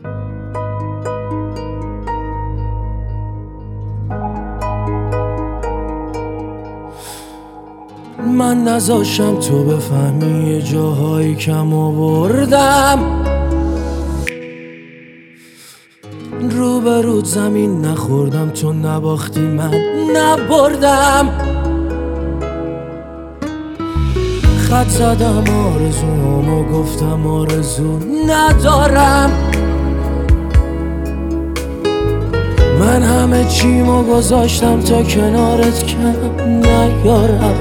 من نذاشم تو بفهمی یه جاهایی کم آوردم، روبرود زمین نخوردم، تو نباختی من نبردم. خط زدم آرزومو گفتم آرزو ندارم، من همه چیمو گذاشتم تا کنارت کم نیارم.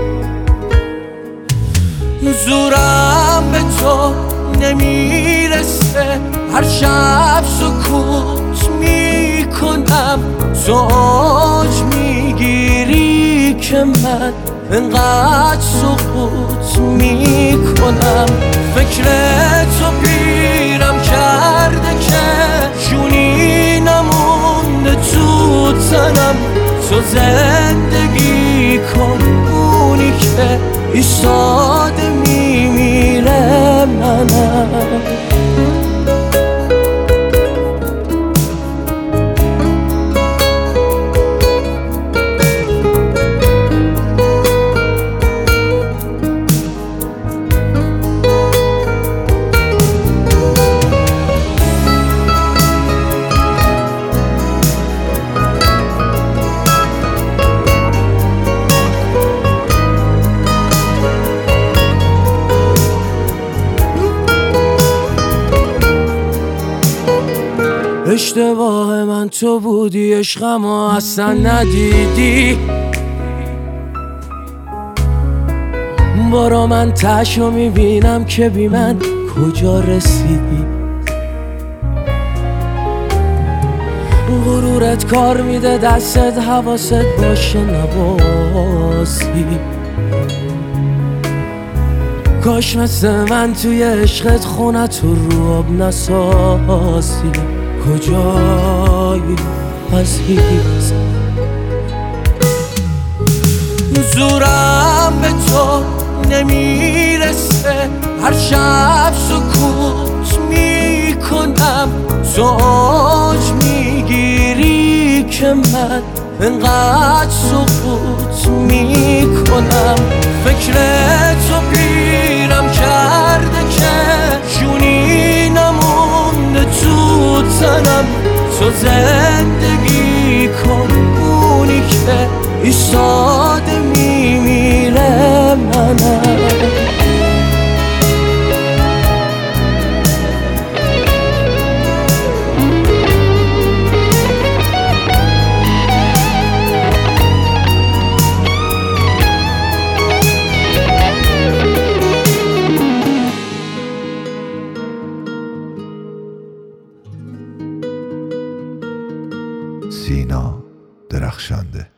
زورم به تو نمیرسه، هر شب سکوت میکنم، تو اوج میگیری که من انقدر سقوط میکنم. فکر تو پیرم کرده که جونی نمونده تو تنم، تو زندگی کن اونی که ایستاده میمیره منم. اشتباه من تو بودی، عشقمو اصلا ندیدی، برا من تشو میبینم که بی من کجا رسیدی. غرورت کار میده دستت، حواست باشه نباسی. کاش مثل من توی عشقت خونت رو آب نسازی. کجایی عزیز؟ زورم به تو نمیرسه، هر شب سکوت میکنم، تو اوج میگیری که من انقدر سقوط میکنم. فکر تو پیرم کرده که جونی نمونده تو تنم، تو زندگی کن اونی که ایستاده میمیره منم. سینا درخشنده.